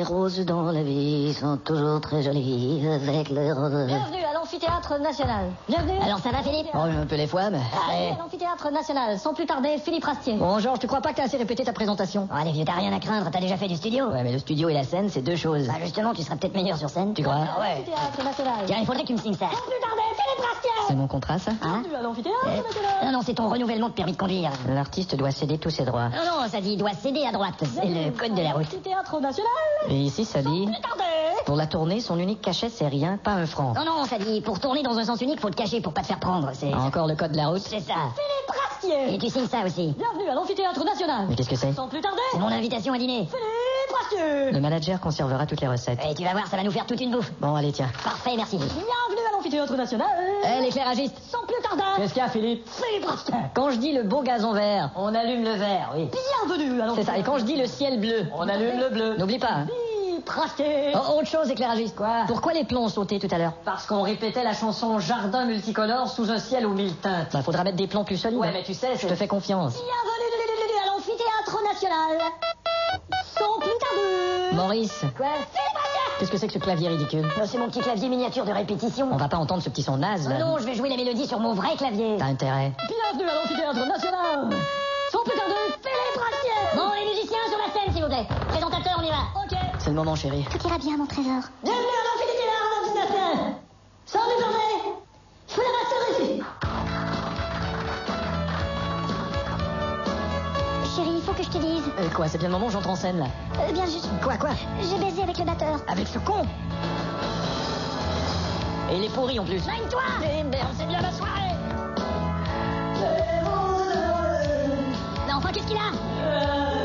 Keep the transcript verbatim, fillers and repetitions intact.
Les roses dans la vie sont toujours très jolies avec les roses. Bienvenue à l'amphithéâtre national. Bienvenue. Alors ça va, Philippe? Oh, un peu les fois, mais... Allez. L'amphithéâtre national, sans plus tarder, Philippe Rastier. Bon, Georges, tu crois pas que t'as assez répété ta présentation? Oh, allez, vieux, t'as rien à craindre, t'as déjà fait du studio. Ouais, mais le studio et la scène, c'est deux choses. Bah, justement, tu seras peut-être meilleur sur scène. Tu crois? Ah ouais. L'amphithéâtre national. Tiens, il faudrait que tu me signes ça. Sans plus tarder, Philippe Rastier. C'est mon contrat, ça? Hein? Bienvenue à l'amphithéâtre Eh, national. Non, non, c'est ton renouvellement de permis de conduire. L'artiste doit céder tous ses droits. Non, non, ça dit, il doit céder à droite. C'est le code de la route. L'amphithéâtre national. Et ici, ça dit... Plus tarder. Pour la tournée, son unique cachet, c'est rien, pas un franc. Non, non, ça dit, pour tourner dans un sens unique, faut te cacher pour pas te faire prendre. C'est Encore le code de la route? c'est ça. Philippe Rastier. Et tu signes ça aussi. Bienvenue à l'amphithéâtre national. Mais qu'est-ce que c'est? Sans plus tarder, C'est mon invitation à dîner. Philippe Rastier. Le manager conservera toutes les recettes. Et tu vas voir, ça va nous faire toute une bouffe. Bon, allez, tiens. Parfait, merci. Bienvenue à l'amphithéâtre national. Eh, l'éclairagiste! Sans plus tarder, Qu'est-ce qu'il y a, Philippe? Philippe Rastier. Quand je dis le beau gazon vert, on allume le vert, oui. Bienvenue à C'est ça. Et quand je dis le ciel bleu, on allume le bleu. N'oublie pas, hein. Philippe Rastier. Oh, autre chose, éclairagiste. Quoi? Pourquoi les plombs ont sauté tout à l'heure? Parce qu'on répétait la chanson Jardin multicolore sous un ciel aux mille teintes. Bah, faudra mettre des plombs plus solides. Ouais, mais tu sais, Je c'est... te fais confiance. Bienvenue à l'amphithéâtre national. Sans plus tarder. Maurice, Quoi? Philippe Rastier. qu'est-ce que c'est que ce clavier ridicule? Oh, c'est mon petit clavier miniature de répétition. On va pas entendre ce petit son naze, Oh là. non, je vais jouer la mélodie sur mon vrai clavier. T'as intérêt. Bienvenue à l'amphithéâtre national. Sans plus tarder, Philippe Rastier. Bon, les musiciens sur la scène, s'il vous plaît. Présentateur, on y va. Ok. C'est le moment, chérie. Tout ira bien, mon trésor. Bienvenue à l'amphithéâtre national. Sans plus tarder, Philippe Rastier. Chérie, il faut que je te dise. Euh, quoi, c'est bien le moment où j'entre en scène, là. Euh, bien juste. Quoi, quoi? J'ai baisé avec le batteur. Avec ce con? Et il est pourri, en plus. Mine-toi. Eh merde, c'est bien la soirée. Mais enfin, qu'est-ce qu'il a? Euh,